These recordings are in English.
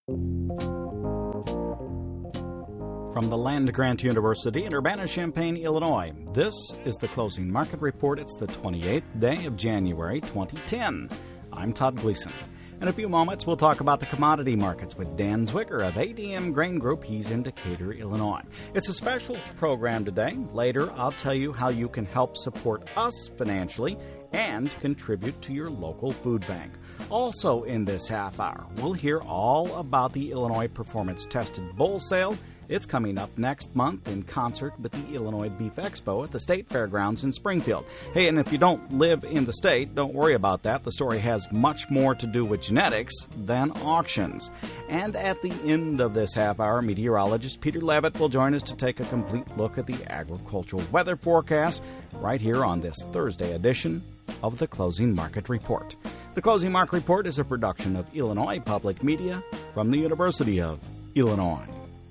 From the land-grant University in Urbana-Champaign, Illinois, this is the Closing Market Report. It's the 28th day of January 2010. I'm Todd Gleason. In a few moments, we'll talk about the commodity markets with Dan Zwicker of ADM Grain Group. He's in Decatur, Illinois. It's a special program today. Later, I'll tell you how you can help support us financially and contribute to your local food bank. Also in this half hour, we'll hear all about the Illinois Performance Tested Bull Sale. It's coming up next month in concert with the Illinois Beef Expo at the State Fairgrounds in Springfield. Hey, and if you don't live in the state, don't worry about that. The story has much more to do with genetics than auctions. And at the end of this half hour, meteorologist Peter Levitt will join us to take a complete look at the agricultural weather forecast right here on this Thursday edition of the Closing Market Report. The Closing Market Report is a production of Illinois Public Media from the University of Illinois.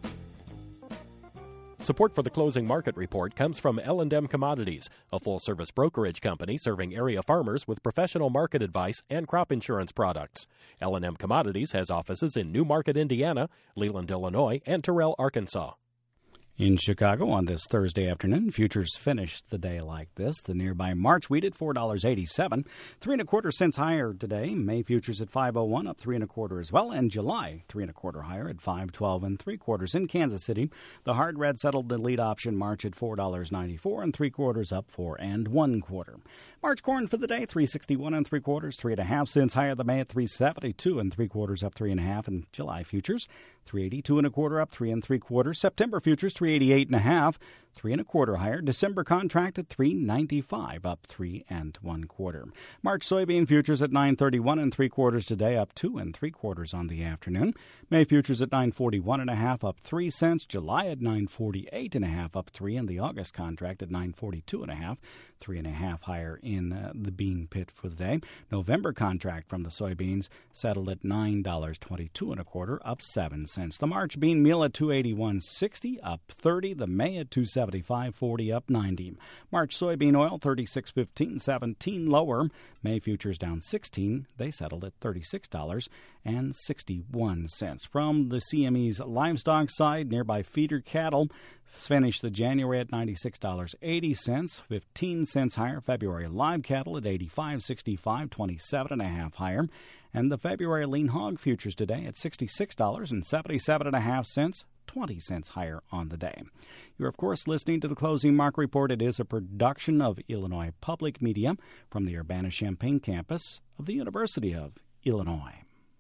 Support for the Closing Market Report comes from L&M Commodities, a full-service brokerage company serving area farmers with professional market advice and crop insurance products. L&M Commodities has offices in New Market, Indiana, Leland, Illinois, and Terrell, Arkansas. In Chicago on this Thursday afternoon, futures finished the day like this. The nearby March wheat at $4.87, 3 1/4 cents higher today. May futures at $5.01, up 3 1/4 as well. And July 3 1/4 higher at $5.12 3/4. In Kansas City, the hard red settled the lead option March at $4.94 3/4, up 4 1/4. March corn for the day, $3.61 3/4, 3 1/2 cents higher than May at $3.72 3/4, up 3 1/2. And July futures, $3.82 1/4, up 3 3/4. September futures, $3.88 1/2, 3 1/4 higher. December contract at $3.95, up 3 1/4. March soybean futures at $9.31 3/4 today, up 2 3/4 on the afternoon. May futures at $9.41 1/2, up 3 cents. July at $9.48 1/2, up 3, and the August contract at $9.42 1/2, 3 1/2 higher in the bean pit for the day. November contract from the soybeans settled at $9.22 1/4, up 7 cents. The March bean meal at $281.60, up 30. The May at $275.40, up 90. March soybean oil $36.15 lower. May futures down 16. They settled at $36.61. From the CME's livestock side, nearby feeder cattle finished the January at $96.80, 15 cents higher. February live cattle at $85.65, 27 1/2 higher. And the February lean hog futures today at $66.77 1/2, 20 cents higher on the day. You're, of course, listening to the Closing Market Report. It is a production of Illinois Public Media from the Urbana-Champaign campus of the University of Illinois.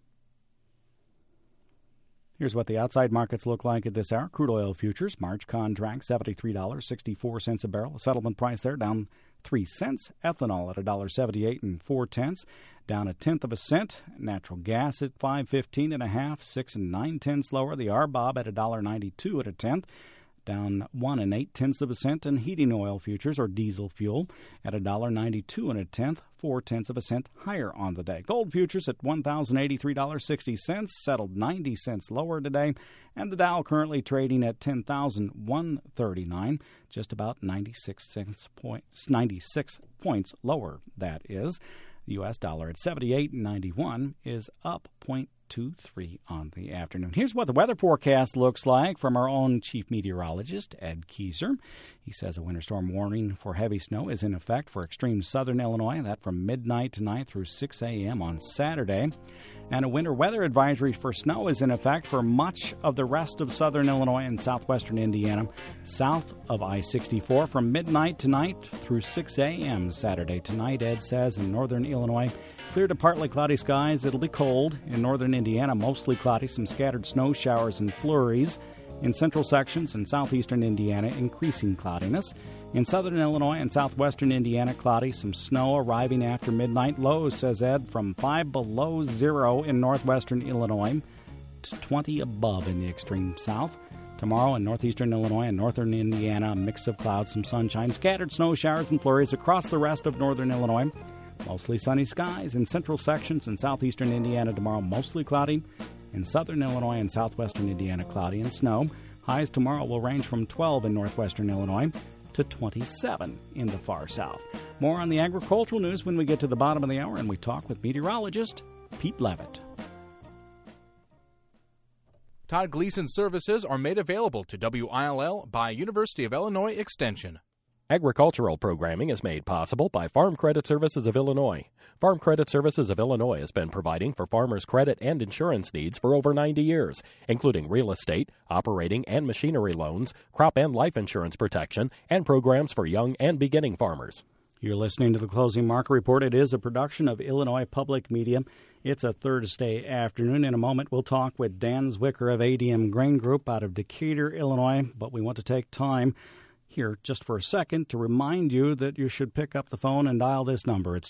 Here's what the outside markets look like at this hour. Crude oil futures, March contract, $73.64 a barrel. A settlement price there down 3 cents. Ethanol at $1.78 4/10, down 1/10 cent. Natural gas at $5.15 1/2, 6 9/10 lower. The RBOB at $1.92 1/10, down 1 8/10 cent. And heating oil futures, or diesel fuel, at $1.92 1/10, 4/10 cent higher on the day. Gold futures at $1,083.60, settled 90 cents lower today. And the Dow currently trading at 10,139, just about 96 points lower, that is. The U.S. dollar at 78.91 is up 0.23 on the afternoon. Here's what the weather forecast looks like from our own chief meteorologist, Ed Kieser. He says a winter storm warning for heavy snow is in effect for extreme southern Illinois, that from midnight tonight through 6 a.m. on Saturday. And a winter weather advisory for snow is in effect for much of the rest of southern Illinois and southwestern Indiana, south of I-64 from midnight tonight through 6 a.m. Saturday tonight. Ed says in northern Illinois, clear to partly cloudy skies. It'll be cold. In northern Indiana, mostly cloudy, some scattered snow showers and flurries. In central sections and southeastern Indiana, increasing cloudiness. In southern Illinois and southwestern Indiana, cloudy, some snow arriving after midnight. Lows, says Ed, from 5 below 0 in northwestern Illinois to 20 above in the extreme south. Tomorrow in northeastern Illinois and northern Indiana, a mix of clouds, some sunshine, scattered snow showers and flurries across the rest of northern Illinois. Mostly sunny skies in central sections and southeastern Indiana tomorrow, mostly cloudy. In southern Illinois and southwestern Indiana, cloudy and snow. Highs tomorrow will range from 12 in northwestern Illinois to 27 in the far south. More on the agricultural news when we get to the bottom of the hour and we talk with meteorologist Pete Levitt. Todd Gleason services are made available to WILL by University of Illinois Extension. Agricultural programming is made possible by Farm Credit Services of Illinois. Farm Credit Services of Illinois has been providing for farmers' credit and insurance needs for over 90 years, including real estate, operating and machinery loans, crop and life insurance protection, and programs for young and beginning farmers. You're listening to the Closing Market Report. It is a production of Illinois Public Media. It's a Thursday afternoon. In a moment, we'll talk with Dan Zwicker of ADM Grain Group out of Decatur, Illinois, but we want to take time here just for a second to remind you that you should pick up the phone and dial this number. It's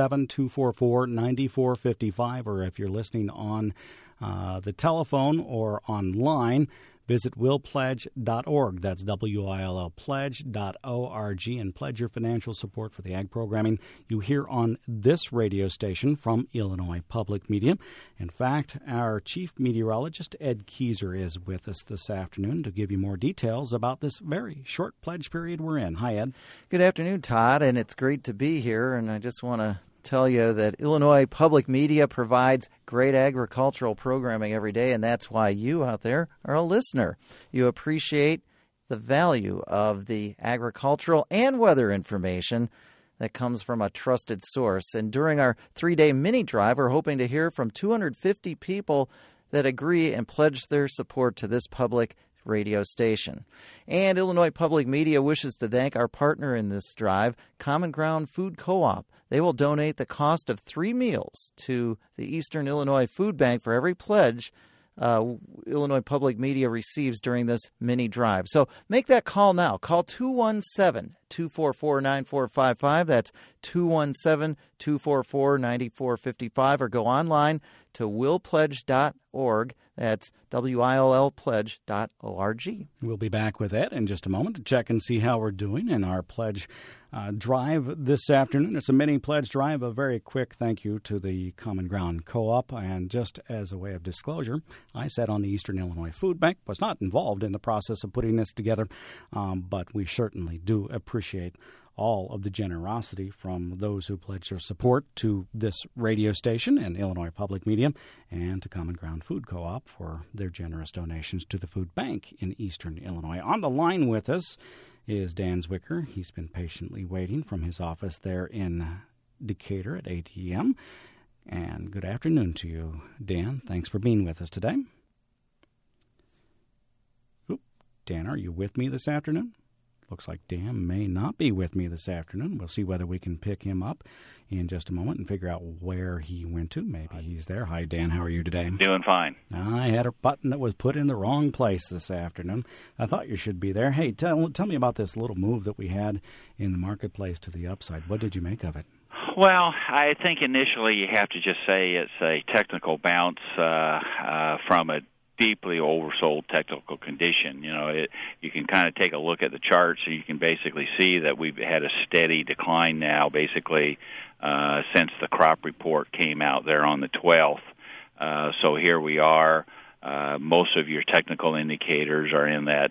217-244-9455, or if you're listening on the telephone or online, visit willpledge.org. That's WILL pledge.org, and pledge your financial support for the ag programming you hear on this radio station from Illinois Public Media. In fact, our chief meteorologist, Ed Keyser, is with us this afternoon to give you more details about this very short pledge period we're in. Hi, Ed. Good afternoon, Todd, and it's great to be here, and I just want to tell you that Illinois Public Media provides great agricultural programming every day, and that's why you out there are a listener. You appreciate the value of the agricultural and weather information that comes from a trusted source. And during our 3-day mini drive, we're hoping to hear from 250 people that agree and pledge their support to this public radio station. And Illinois Public Media wishes to thank our partner in this drive, Common Ground Food Co-op. They will donate the cost of 3 meals to the Eastern Illinois Food Bank for every pledge Illinois Public Media receives during this mini drive. So make that call now. Call 217-244-9455. That's 217-244-9455, or go online to willpledge.org. That's WILLpledge.org. We'll be back with that in just a moment to check and see how we're doing in our pledge drive this afternoon. It's a mini pledge drive. A very quick thank you to the Common Ground Co-op. And just as a way of disclosure, I sat on the Eastern Illinois Food Bank, was not involved in the process of putting this together, but we certainly do appreciate all of the generosity from those who pledge their support to this radio station and Illinois Public Media, and to Common Ground Food Co-op for their generous donations to the food bank in Eastern Illinois. On the line with us is Dan Zwicker. He's been patiently waiting from his office there in Decatur at ADM. And good afternoon to you, Dan. Thanks for being with us today. Dan, are you with me this afternoon? Looks like Dan may not be with me this afternoon. We'll see whether we can pick him up in just a moment and figure out where he went to. Maybe he's there. Hi, Dan. How are you today? Doing fine. I had a button that was put in the wrong place this afternoon. I thought you should be there. Hey, tell me about this little move that we had in the marketplace to the upside. What did you make of it? Well, I think initially you have to just say it's a technical bounce from a deeply oversold technical condition. You know, you can kind of take a look at the chart, so you can basically see that we've had a steady decline now, basically since the crop report came out there on the 12th. So here we are. Most of your technical indicators are in that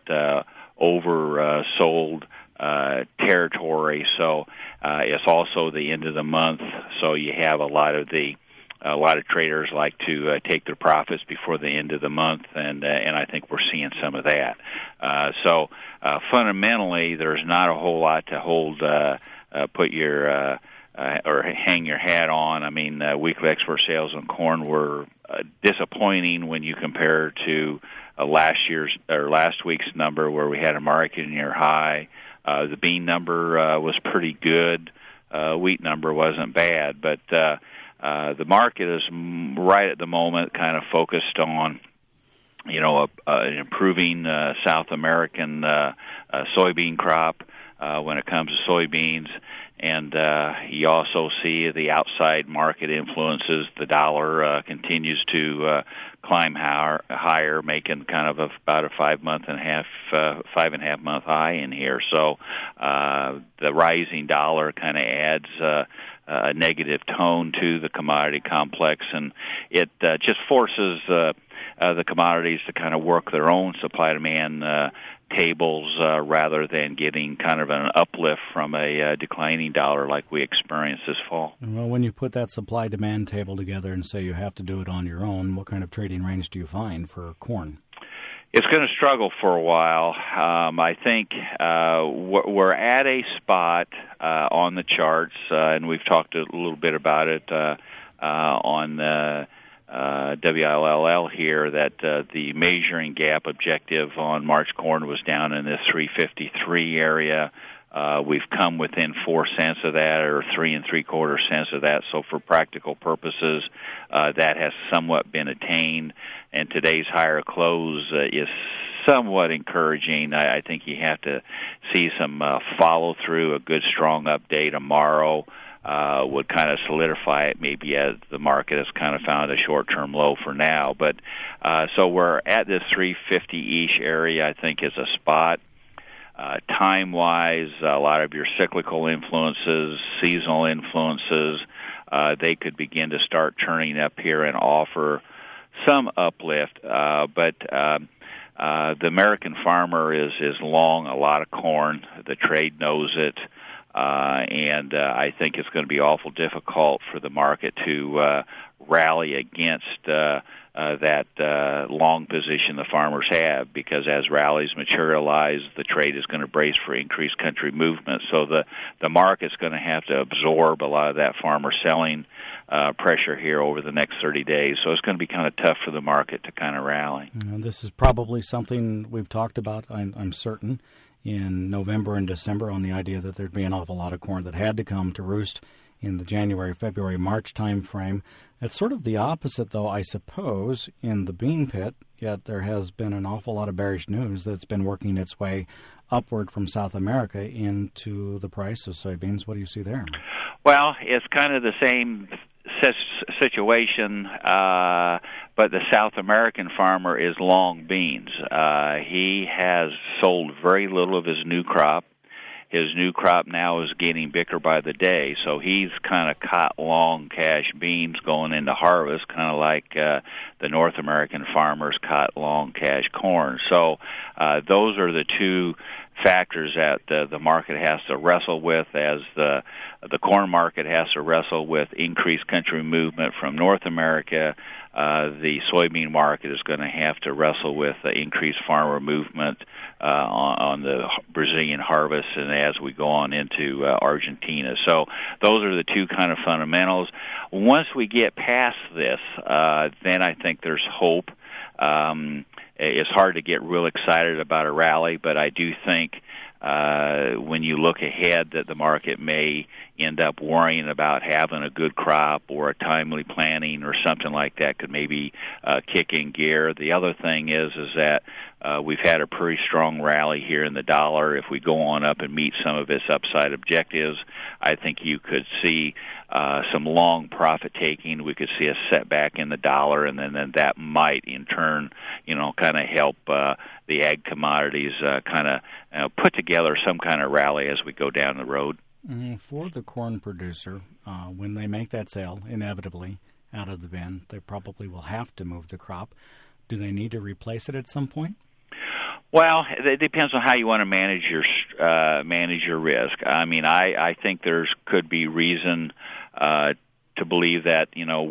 oversold territory. So it's also the end of the month, so you have a lot of traders like to take their profits before the end of the month, and I think we're seeing some of that. So fundamentally, there's not a whole lot to hold, put your or hang your hat on. I mean, weekly export sales on corn were disappointing when you compare to last week's number, where we had a market near high. The bean number was pretty good. Wheat number wasn't bad, but the market is right at the moment kind of focused on, an improving South American soybean crop when it comes to soybeans. And you also see the outside market influences. The dollar continues to climb higher, making kind of about a 5.5 month high in here. So the rising dollar kind of adds a negative tone to the commodity complex, and it just forces the commodities to kind of work their own supply-demand tables rather than getting kind of an uplift from a declining dollar like we experienced this fall. Well, when you put that supply-demand table together and say you have to do it on your own, what kind of trading range do you find for corn? It's going to struggle for a while. I think we're at a spot on the charts, and we've talked a little bit about it on WILL here, that the measuring gap objective on March corn was down in this 353 area. We've come within 4 cents of that, or 3 3/4 cents of that. So for practical purposes, that has somewhat been attained. And today's higher close is somewhat encouraging. I think you have to see some follow-through. A good, strong update tomorrow would kind of solidify it, maybe as the market has kind of found a short-term low for now. But so we're at this 350-ish area, I think, is a spot. Time-wise, a lot of your cyclical influences, seasonal influences, they could begin to start turning up here and offer some uplift. But the American farmer is long a lot of corn. The trade knows it. And I think it's going to be awful difficult for the market to rally against that long position the farmers have, because as rallies materialize, the trade is going to brace for increased country movement. So the market's going to have to absorb a lot of that farmer selling pressure here over the next 30 days. So it's going to be kind of tough for the market to kind of rally. This is probably something we've talked about, I'm certain, in November and December, on the idea that there'd be an awful lot of corn that had to come to roost in the January, February, March time frame. It's sort of the opposite, though, I suppose, in the bean pit, yet there has been an awful lot of bearish news that's been working its way upward from South America into the price of soybeans. What do you see there? Well, it's kind of the same situation, but the South American farmer is long beans. He has sold very little of his new crop. His new crop now is getting bigger by the day, so he's kind of caught long cash beans going into harvest, kind of like the North American farmers caught long cash corn. So those are the two factors that the market has to wrestle with, as the corn market has to wrestle with increased country movement from North America. The soybean market is going to have to wrestle with increased farmer movement on the Brazilian harvest, and as we go on into Argentina. So those are the two kind of fundamentals. Once we get past this, then I think there's hope. It's hard to get real excited about a rally, but I do think when you look ahead that the market may end up worrying about having a good crop, or a timely planting or something like that could maybe kick in gear. The other thing is that we've had a pretty strong rally here in the dollar. If we go on up and meet some of its upside objectives, I think you could see some long profit taking. We could see a setback in the dollar, and then that might in turn, kind of help the ag commodities kind of put together some kind of rally as we go down the road. For the corn producer, when they make that sale, inevitably, out of the bin, they probably will have to move the crop. Do they need to replace it at some point? Well, it depends on how you want to manage your risk. I mean, I think there's could be reason to believe that,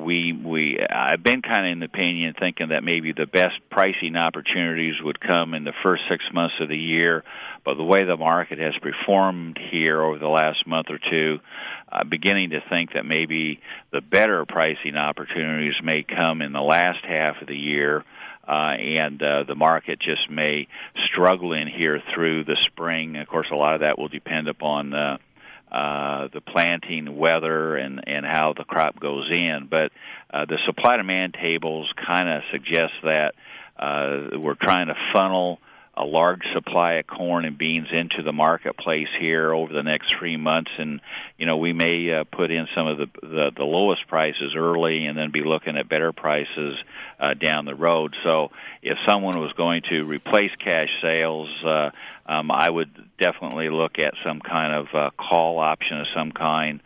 I've been kind of in the opinion thinking that maybe the best pricing opportunities would come in the first 6 months of the year. But the way the market has performed here over the last month or two, beginning to think that maybe the better pricing opportunities may come in the last half of the year. And the market just may struggle in here through the spring. Of course, a lot of that will depend upon the planting, weather, and how the crop goes in. But the supply-demand tables kind of suggest that we're trying to funnel a large supply of corn and beans into the marketplace here over the next 3 months, and we may put in some of the lowest prices early, and then be looking at better prices down the road. So if someone was going to replace cash sales, I would definitely look at some kind of call option of some kind.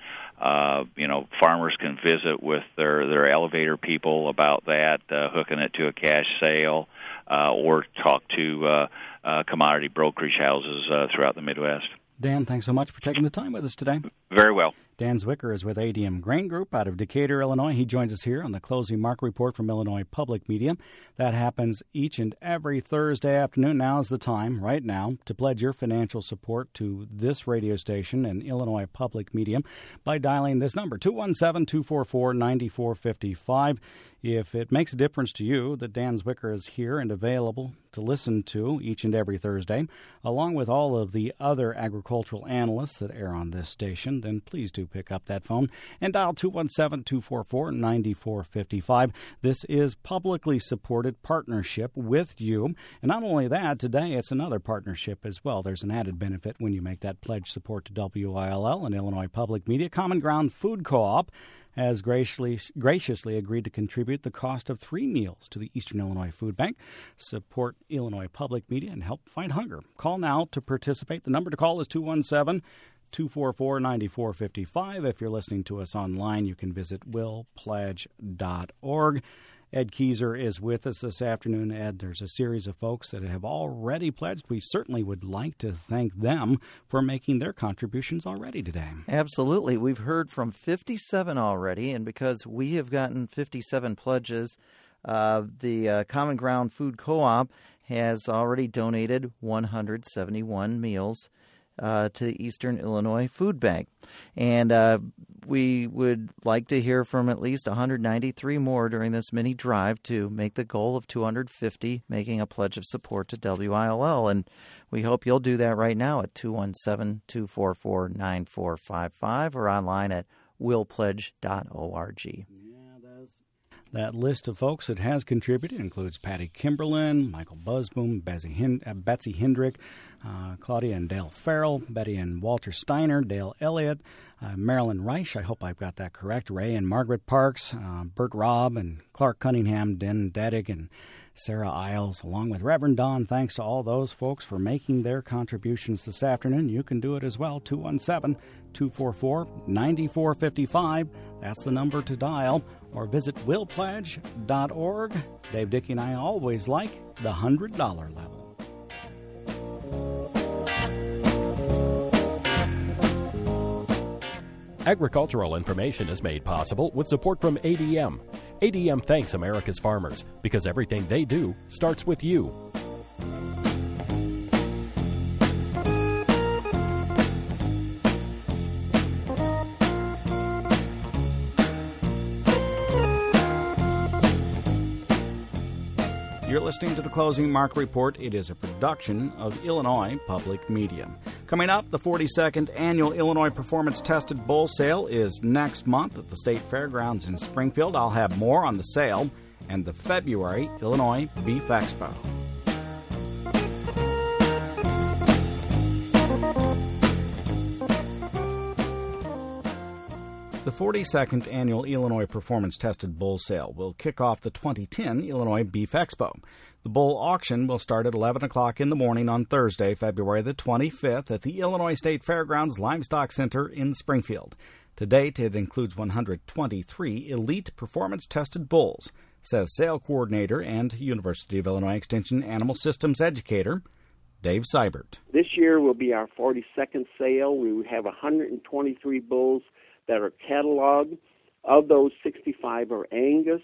Farmers can visit with their elevator people about that, hooking it to a cash sale, or talk to commodity brokerage houses throughout the Midwest. Dan, thanks so much for taking the time with us today. Very well. Dan Zwicker is with ADM Grain Group out of Decatur, Illinois. He joins us here on the Closing Market Report from Illinois Public Media. That happens each and every Thursday afternoon. Now's the time, right now, to pledge your financial support to this radio station and Illinois Public Media by dialing this number, 217-244-9455. If it makes a difference to you that Dan Zwicker is here and available to listen to each and every Thursday, along with all of the other agricultural analysts that air on this station, then please do pick up that phone and dial 217-244-9455. This is publicly supported partnership with you. And not only that, today it's another partnership as well. There's an added benefit when you make that pledge support to WILL and Illinois Public Media. Common Ground Food Co-op has graciously agreed to contribute the cost of 3 meals to the Eastern Illinois Food Bank. Support Illinois Public Media and help fight hunger. Call now to participate. The number to call is 217-244-9455. If you're listening to us online, you can visit willpledge.org. Ed Keyser is with us this afternoon. Ed, there's a series of folks that have already pledged. We certainly would like to thank them for making their contributions already today. Absolutely. We've heard from 57 already, and because we have gotten 57 pledges, the Common Ground Food Co-op has already donated 171 meals to the Eastern Illinois Food Bank. And we would like to hear from at least 193 more during this mini drive to make the goal of 250, making a pledge of support to WILL. And we hope you'll do that right now at 217-244-9455 or online at willpledge.org. That list of folks that has contributed includes Patty Kimberlin, Michael Busboom, Betsy Hendrick, Claudia and Dale Farrell, Betty and Walter Steiner, Dale Elliott, Marilyn Reich, I hope I've got that correct, Ray and Margaret Parks, Bert Robb and Clark Cunningham, Den Deddick and Sarah Isles, along with Reverend Don. Thanks to all those folks for making their contributions this afternoon. You can do it as well, 217-244-9455. That's the number to dial, or visit willpledge.org. Dave Dickey and I always like the $100 level. Agricultural information is made possible with support from ADM. ADM thanks America's farmers because everything they do starts with you. You're listening to the Closing Market Report. It is a production of Illinois Public Media. Coming up, the 42nd Annual Illinois Performance Tested Bull Sale is next month at the State Fairgrounds in Springfield. I'll have more on the sale and the February Illinois Beef Expo. The 42nd Annual Illinois Performance Tested Bull Sale will kick off the 2010 Illinois Beef Expo. The bull auction will start at 11 o'clock in the morning on Thursday, February the 25th at the Illinois State Fairgrounds Livestock Center in Springfield. To date, it includes 123 elite performance-tested bulls, says sale coordinator and University of Illinois Extension Animal Systems educator Dave Seibert. This year will be our 42nd sale. We have 123 bulls that are cataloged. Of those, 65 are Angus,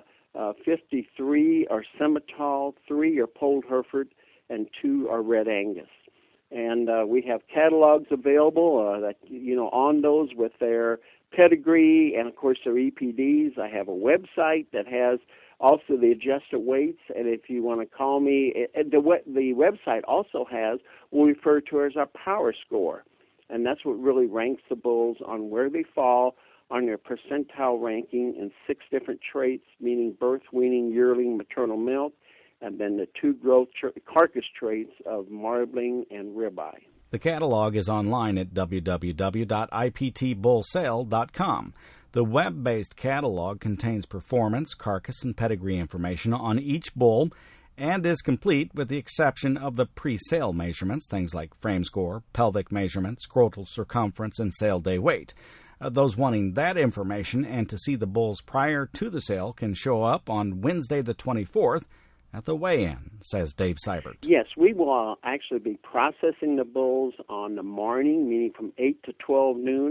53 are Simmental, 3 are Polled Hereford, and 2 are Red Angus. And we have catalogs available on those with their pedigree and, of course, their EPDs. I have a website that has also the adjusted weights, and if you want to call me, the website also has what we refer to as our power score. And that's what really ranks the bulls on where they fall on their percentile ranking in 6 different traits, meaning birth, weaning, yearling, maternal milk, and then the 2 growth carcass traits of marbling and ribeye. The catalog is online at www.iptbullsale.com. The web-based catalog contains performance, carcass, and pedigree information on each bull and is complete with the exception of the pre-sale measurements, things like frame score, pelvic measurement, scrotal circumference, and sale day weight. Those wanting that information and to see the bulls prior to the sale can show up on Wednesday the 24th at the weigh-in, says Dave Seibert. Yes, we will actually be processing the bulls on the morning, meaning from 8 to 12 noon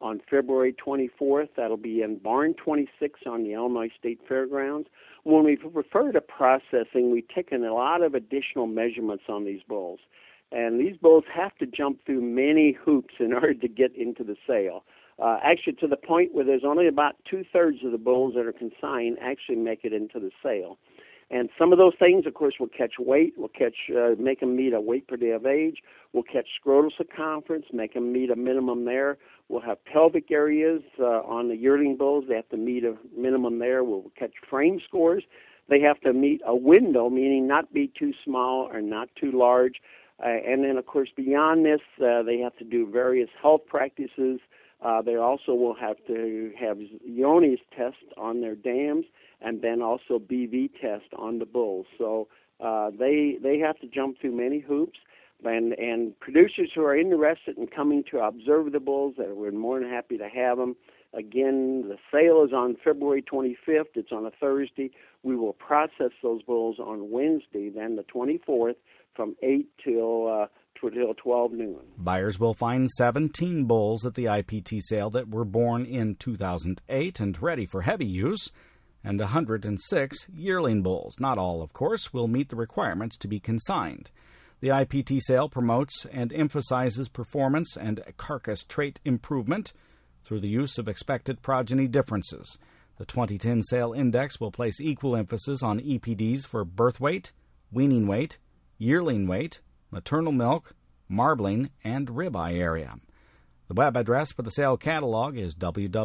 on February 24th. That'll be in Barn 26 on the Illinois State Fairgrounds. When we refer to processing, we've taken a lot of additional measurements on these bulls. And these bulls have to jump through many hoops in order to get into the sale. Actually, to the point where there's only about 2/3 of the bulls that are consigned actually make it into the sale. And some of those things, of course, will catch weight, make them meet a weight per day of age. We'll catch scrotal circumference, make them meet a minimum there. We'll have pelvic areas on the yearling bulls. They have to meet a minimum there. We'll catch frame scores. They have to meet a window, meaning not be too small or not too large. And then, of course, beyond this, they have to do various health practices. They also will have to have Johne's test on their dams, and then also BV test on the bulls. So they have to jump through many hoops. And producers who are interested in coming to observe the bulls, we're more than happy to have them. Again, the sale is on February 25th. It's on a Thursday. We will process those bulls on Wednesday, then the 24th, from 8 till 12 noon. Buyers will find 17 bulls at the IPT sale that were born in 2008 and ready for heavy use, and 106 yearling bulls. Not all, of course, will meet the requirements to be consigned. The IPT sale promotes and emphasizes performance and carcass trait improvement through the use of expected progeny differences. The 2010 sale index will place equal emphasis on EPDs for birth weight, weaning weight, yearling weight, maternal milk, marbling, and ribeye area. The web address for the sale catalog is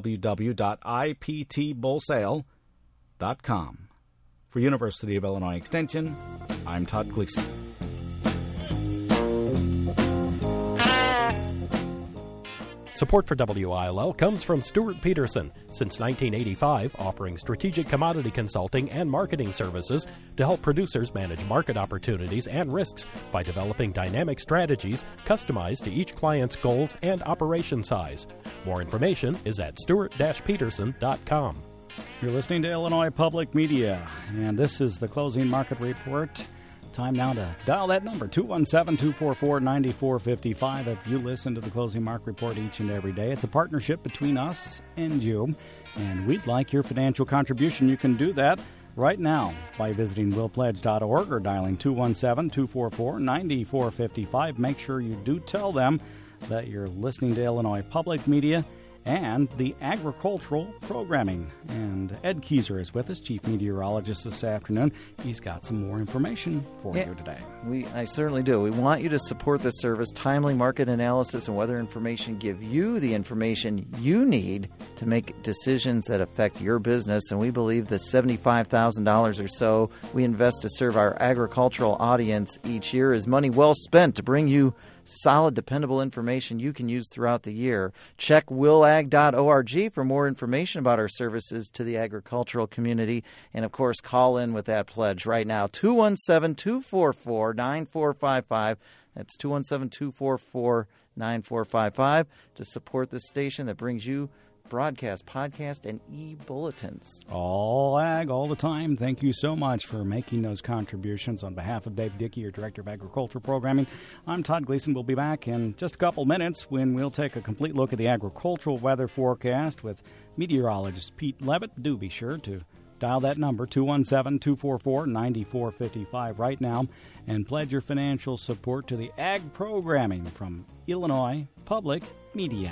www.iptbullsale.com. For University of Illinois Extension, I'm Todd Gleason. Support for WILL comes from Stuart Peterson, since 1985 offering strategic commodity consulting and marketing services to help producers manage market opportunities and risks by developing dynamic strategies customized to each client's goals and operation size. More information is at stuart-peterson.com. You're listening to Illinois Public Media, and this is the Closing Market Report. Time now to dial that number, 217-244-9455. If you listen to the Closing Market Report each and every day, it's a partnership between us and you, and we'd like your financial contribution. You can do that right now by visiting willpledge.org or dialing 217-244-9455. Make sure you do tell them that you're listening to Illinois Public Media and the agricultural programming. And Ed Kieser is with us, chief meteorologist, this afternoon. He's got some more information for you today. I certainly do. We want you to support this service. Timely market analysis and weather information give you the information you need to make decisions that affect your business. And we believe the $75,000 or so we invest to serve our agricultural audience each year is money well spent to bring you solid, dependable information you can use throughout the year. Check willag.org for more information about our services to the agricultural community. And, of course, call in with that pledge right now, 217-244-9455. That's 217-244-9455 to support this station that brings you broadcast, podcast, and e-bulletins. All ag, all the time. Thank you so much for making those contributions. On behalf of Dave Dickey, your Director of Agricultural Programming, I'm Todd Gleason. We'll be back in just a couple minutes when we'll take a complete look at the agricultural weather forecast with meteorologist Pete Levitt. Do be sure to dial that number, 217-244-9455 right now, and pledge your financial support to the ag programming from Illinois Public Media.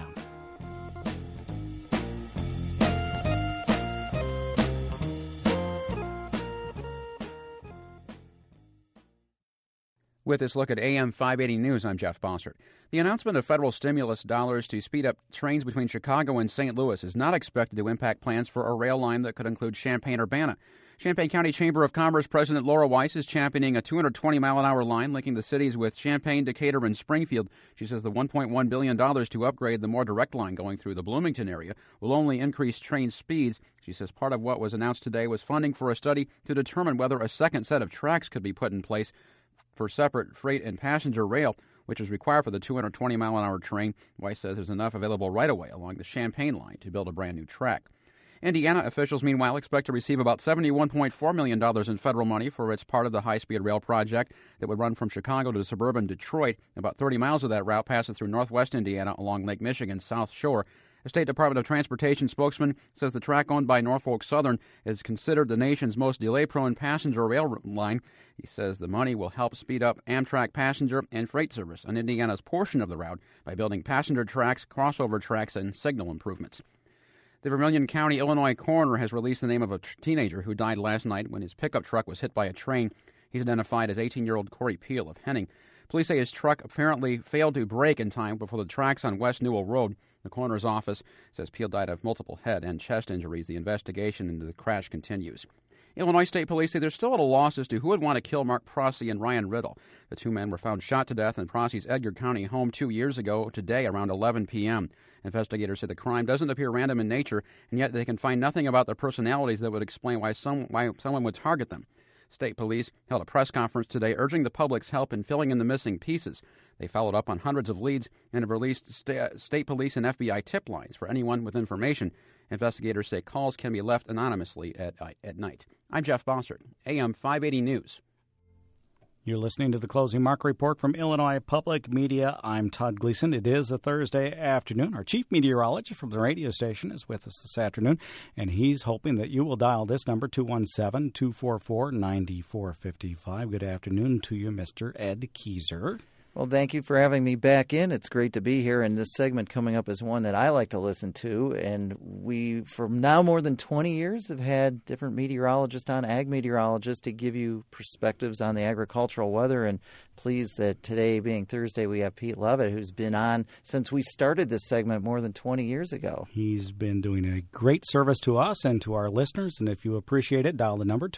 With this look at AM 580 News, I'm Jeff Bossert. The announcement of federal stimulus dollars to speed up trains between Chicago and St. Louis is not expected to impact plans for a rail line that could include Champaign-Urbana. Champaign County Chamber of Commerce President Laura Weiss is championing a 220-mile-an-hour line linking the cities with Champaign, Decatur, and Springfield. She says the $1.1 billion to upgrade the more direct line going through the Bloomington area will only increase train speeds. She says part of what was announced today was funding for a study to determine whether a second set of tracks could be put in place for separate freight and passenger rail, which is required for the 220-mile-an-hour train. Weiss says there's enough available right away along the Champaign line to build a brand-new track. Indiana officials, meanwhile, expect to receive about $71.4 million in federal money for its part of the high-speed rail project that would run from Chicago to suburban Detroit. About 30 miles of that route passes through northwest Indiana along Lake Michigan's South Shore. A State Department of Transportation spokesman says the track owned by Norfolk Southern is considered the nation's most delay-prone passenger rail line. He says the money will help speed up Amtrak passenger and freight service on Indiana's portion of the route by building passenger tracks, crossover tracks, and signal improvements. The Vermilion County, Illinois coroner has released the name of a teenager who died last night when his pickup truck was hit by a train. He's identified as 18-year-old Corey Peel of Henning. Police say his truck apparently failed to brake in time before the tracks on West Newell Road. The coroner's office says Peel died of multiple head and chest injuries. The investigation into the crash continues. Illinois State Police say they're still at a loss as to who would want to kill Mark Prossi and Ryan Riddle. The two men were found shot to death in Prossi's Edgar County home 2 years ago today around 11 p.m. Investigators say the crime doesn't appear random in nature, and yet they can find nothing about their personalities that would explain why someone would target them. State Police held a press conference today urging the public's help in filling in the missing pieces. They followed up on hundreds of leads and have released state police and FBI tip lines for anyone with information. Investigators say calls can be left anonymously at night. I'm Jeff Bossert, AM 580 News. You're listening to the Closing Market Report from Illinois Public Media. I'm Todd Gleason. It is a Thursday afternoon. Our chief meteorologist from the radio station is with us this afternoon, and he's hoping that you will dial this number, 217-244-9455. Good afternoon to you, Mr. Ed Keyser. Well, thank you for having me back in. It's great to be here, and this segment coming up is one that I like to listen to. And we, for now more than 20 years, have had different meteorologists on, ag meteorologists, to give you perspectives on the agricultural weather. And pleased that today, being Thursday, we have Pete Levitt, who's been on since we started this segment more than 20 years ago. He's been doing a great service to us and to our listeners. And if you appreciate it, dial the number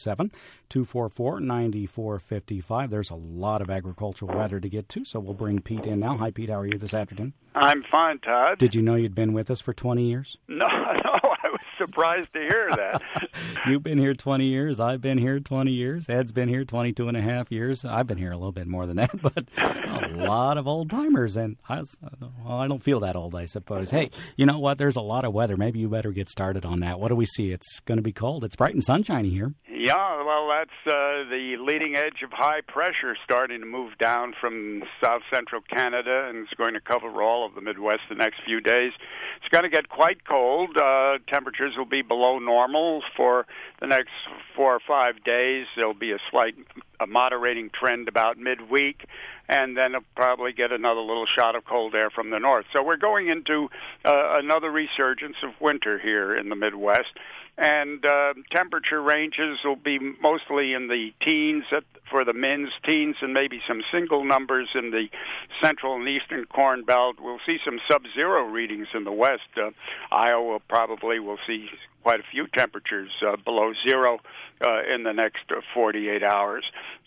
217-244-9455. There's a lot of agricultural weather to get to, so we'll bring Pete in now. Hi, Pete. How are you this afternoon? I'm fine, Todd. Did you know you'd been with us for 20 years? No, I was surprised to hear that. You've been here 20 years. I've been here 20 years. Ed's been here 22 and a half years. I've been here a little bit more than that, but a lot of old-timers, and I don't feel that old, I suppose. Hey, you know what? There's a lot of weather. Maybe you better get started on that. What do we see? It's going to be cold. It's bright and sunshiny here. Yeah, well, that's the leading edge of high pressure starting to move down from south-central Canada, and it's going to cover all of the Midwest the next few days. It's going to get quite cold. Temperatures will be below normal for the next 4 or 5 days. There'll be a moderating trend about midweek, and then it'll probably get another little shot of cold air from the north. So we're going into another resurgence of winter here in the Midwest. And temperature ranges will be mostly in the teens for the men's teens, and maybe some single numbers in the central and eastern Corn Belt. We'll see some sub-zero readings in the west. Iowa probably will see quite a few temperatures below zero in the next 48 hours.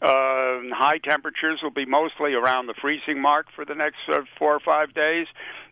High temperatures will be mostly around the freezing mark for the next 4 or 5 days.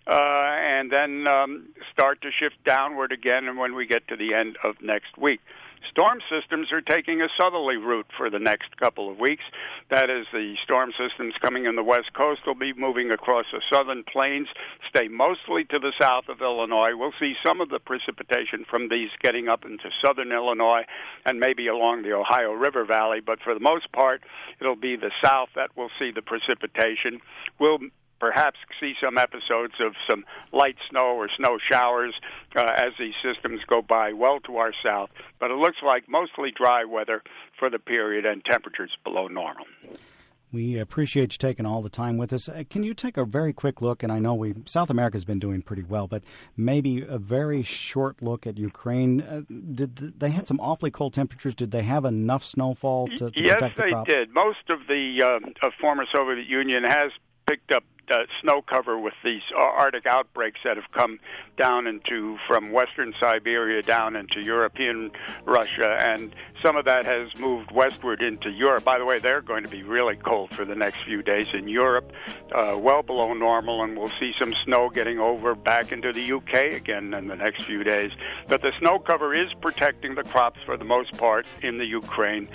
And then start to shift downward again and when we get to the end of next week. Storm systems are taking a southerly route for the next couple of weeks. That is, the storm systems coming in the west coast will be moving across the southern plains, stay mostly to the south of Illinois. We'll see some of the precipitation from these getting up into southern Illinois and maybe along the Ohio River Valley, but for the most part, it'll be the south that will see the precipitation. We'll perhaps see some episodes of some light snow or snow showers as these systems go by well to our south. But it looks like mostly dry weather for the period and temperatures below normal. We appreciate you taking all the time with us. Can you take a very quick look, and I know South America's been doing pretty well, but maybe a very short look at Ukraine. They had some awfully cold temperatures. Did they have enough snowfall to protect the crops? Yes, they did. Most of the former Soviet Union has picked up snow cover with these Arctic outbreaks that have come down from western Siberia down into European Russia, and some of that has moved westward into Europe. By the way, they're going to be really cold for the next few days in Europe, well below normal, and we'll see some snow getting over back into the UK again in the next few days. But the snow cover is protecting the crops for the most part in the Ukraine.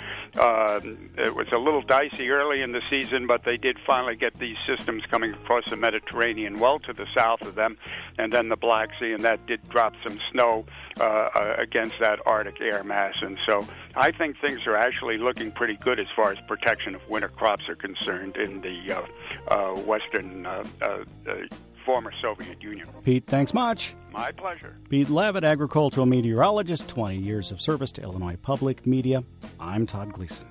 It was a little dicey early in the season, but they did finally get these systems coming across the Mediterranean well to the south of them, and then the Black Sea, and that did drop some snow against that Arctic air mass. And so I think things are actually looking pretty good as far as protection of winter crops are concerned in the western former Soviet Union. Pete, thanks much. My pleasure. Pete Levitt, agricultural meteorologist, 20 years of service to Illinois Public Media. I'm Todd Gleason.